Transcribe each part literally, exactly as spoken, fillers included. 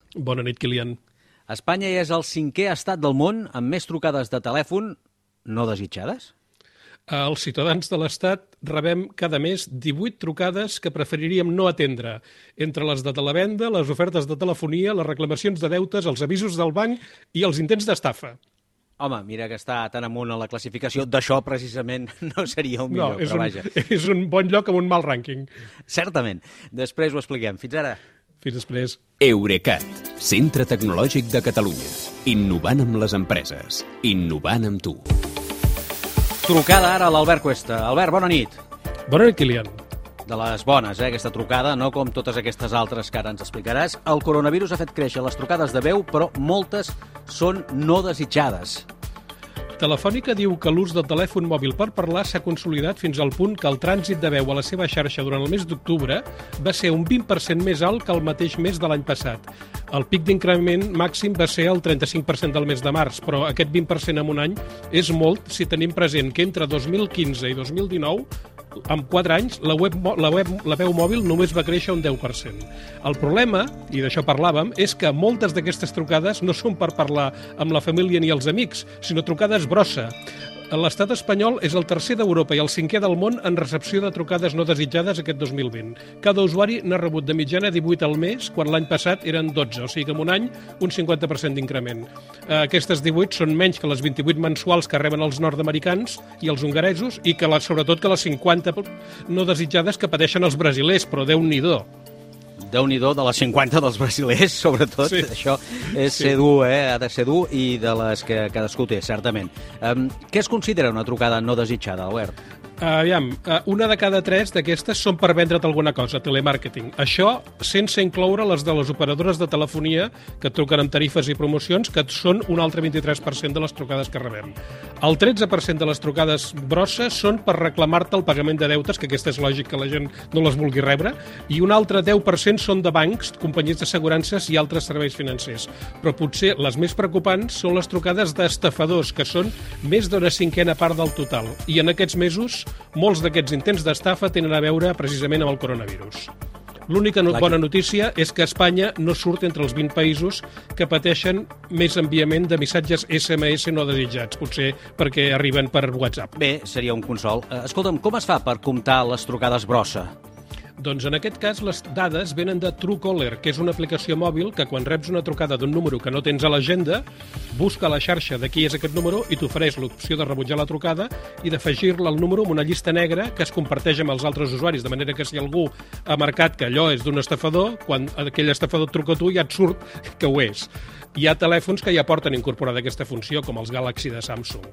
Bona nit, Kilian. Espanya és el cinquè estat del món amb més trucades de telèfon no desitjades? Els ciutadans de l'Estat rebem cada mes divuit trucades que preferiríem no atendre, entre les de televenda, les ofertes de telefonia, les reclamacions de deutes, els avisos del banc i els intents d'estafa. Home, mira que està tan amunt en la classificació, d'això precisament no seria el millor, no, és però un, vaja. És un bon lloc amb un mal rànquing. Certament. Després ho expliquem. Fins ara. Fins després. Eurecat, centre tecnològic de Catalunya. Innovant amb les empreses. Innovant amb tu. Trucada ara a l'Albert Cuesta. Albert, bona nit. Bona nit, Kilian. De les bones, eh, aquesta trucada, no com totes aquestes altres que ara ens explicaràs. El coronavirus ha fet créixer les trucades de veu, però moltes són no desitjades. Telefònica diu que l'ús del telèfon mòbil per parlar s'ha consolidat fins al punt que el trànsit de veu a la seva xarxa durant el mes d'octubre va ser un vint per cent més alt que el mateix mes de l'any passat. El pic d'increment màxim va ser el trenta-cinc per cent del mes de març, però aquest vint per cent en un any és molt si tenim present que entre dos mil quinze i dos mil dinou, en quatre anys, la, web, la, web, la veu mòbil només va créixer un deu per cent. El problema, i d'això parlàvem, és que moltes d'aquestes trucades no són per parlar amb la família ni els amics, sinó trucades brossa. L'estat espanyol és el tercer d'Europa i el cinquè del món en recepció de trucades no desitjades aquest dos mil vint. Cada usuari n'ha rebut de mitjana divuit al mes, quan l'any passat eren dotze, o sigui que en un any un cinquanta per cent d'increment. Aquestes divuit són menys que les vint-i-vuit mensuals que reben els nord-americans i els hongaresos i que la, sobretot que les cinquanta no desitjades que pateixen els brasilers, però Déu-n'hi-do. Déu-n'hi-do de les cinquanta dels brasilers, sobretot. Sí. Això és sí. ser dur, eh? Ha de ser dur i de les que cadascú té, certament. Um, què es considera una trucada no desitjada, Albert? Uh, aviam, uh, una de cada tres d'aquestes són per vendre't alguna cosa, telemàrqueting. Això sense incloure les de les operadores de telefonia que truquen amb tarifes i promocions, que són un altre vint-i-tres per cent de les trucades que rebem. El tretze per cent de les trucades brosses són per reclamar-te el pagament de deutes, que aquesta és lògic que la gent no les vulgui rebre, i un altre deu per cent són de bancs, companyies d'assegurances i altres serveis financers. Però potser les més preocupants són les trucades d'estafadors, que són més d'una cinquena part del total. I en aquests mesos molts d'aquests intents d'estafa tenen a veure precisament amb el coronavirus. L'única no- bona notícia és que Espanya no surt entre els vint països que pateixen més enviament de missatges esse eme esse no desitjats, potser perquè arriben per WhatsApp. Bé, seria un consol. Uh, escolta'm, com es fa per comptar les trucades brossa? Doncs en aquest cas les dades venen de Truecaller, que és una aplicació mòbil que quan reps una trucada d'un número que no tens a l'agenda, busca a la xarxa de qui és aquest número i t'ofereix l'opció de rebutjar la trucada i d'afegir-la al número amb una llista negra que es comparteix amb els altres usuaris, de manera que si algú ha marcat que allò és d'un estafador, quan aquell estafador et truca a tu ja et surt que ho és. Hi ha telèfons que ja porten incorporada aquesta funció, com els Galaxy de Samsung.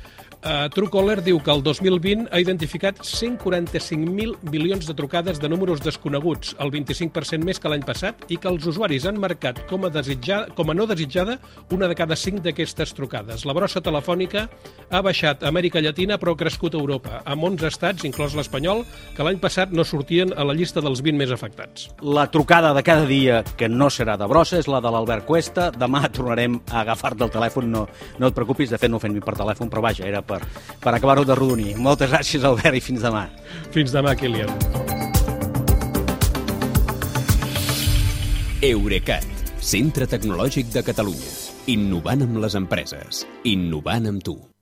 Uh, Truecaller diu que el dos mil vint ha identificat cent quaranta-cinc mil milions de trucades de números desconeguts, el vint-i-cinc per cent més que l'any passat, i que els usuaris han marcat com a, desitjada, com a no desitjada una de cada cinc d'aquestes trucades. La brossa telefònica ha baixat a Amèrica Llatina però ha crescut a Europa, amb onze estats, inclòs l'espanyol, que l'any passat no sortien a la llista dels vint més afectats. La trucada de cada dia, que no serà de brossa, és la de l'Albert Cuesta. Demà tornarem a agafar-te el telèfon, no, no et preocupis, de fet no ho fem per telèfon, però vaja, era per, per acabar-ho de rodonir. Moltes gràcies, Albert, i fins demà. Fins demà, Kilian. Eurecat, centre tecnològic de Catalunya. Innovant amb les empreses. Innovant amb tu.